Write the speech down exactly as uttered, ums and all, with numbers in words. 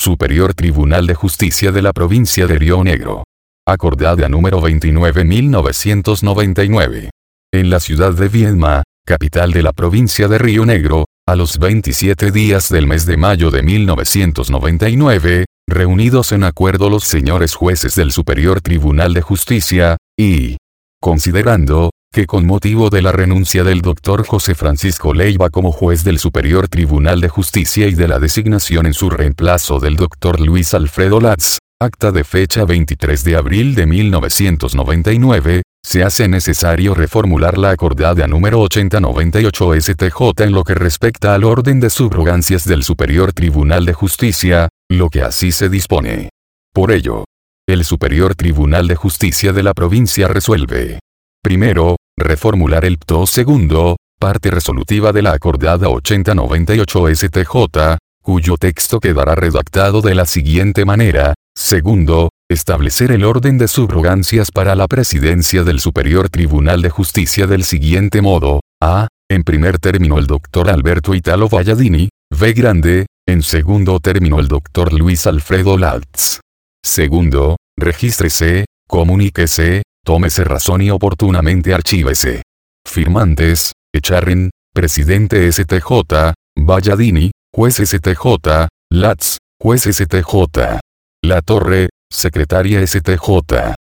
Superior Tribunal de Justicia de la Provincia de Río Negro. Acordada número veintinueve mil novecientos noventa y nueve. En la ciudad de Viedma, capital de la provincia de Río Negro, a los veintisiete días del mes de mayo de mil novecientos noventa y nueve, reunidos en acuerdo los señores jueces del Superior Tribunal de Justicia, y considerando que con motivo de la renuncia del doctor José Francisco Leiva como juez del Superior Tribunal de Justicia y de la designación en su reemplazo del doctor Luis Alfredo Latz, acta de fecha veintitrés de abril de mil novecientos noventa y nueve, se hace necesario reformular la acordada número ochenta noventa y ocho S T J en lo que respecta al orden de subrogancias del Superior Tribunal de Justicia, lo que así se dispone. Por ello, el Superior Tribunal de Justicia de la provincia resuelve: primero, reformular el P T O segundo, parte resolutiva de la acordada ochenta noventa y ocho S T J, cuyo texto quedará redactado de la siguiente manera. Segundo, establecer el orden de subrogancias para la presidencia del Superior Tribunal de Justicia del siguiente modo: A. En primer término el doctor Alberto Italo Valladini, B grande, en segundo término el doctor Luis Alfredo Latz. Segundo, regístrese, comuníquese, tómese razón y oportunamente archívese. Firmantes: Echarren, presidente S T J, Valladini, juez S T J, Latz, juez S T J. La Torre, secretaria S T J.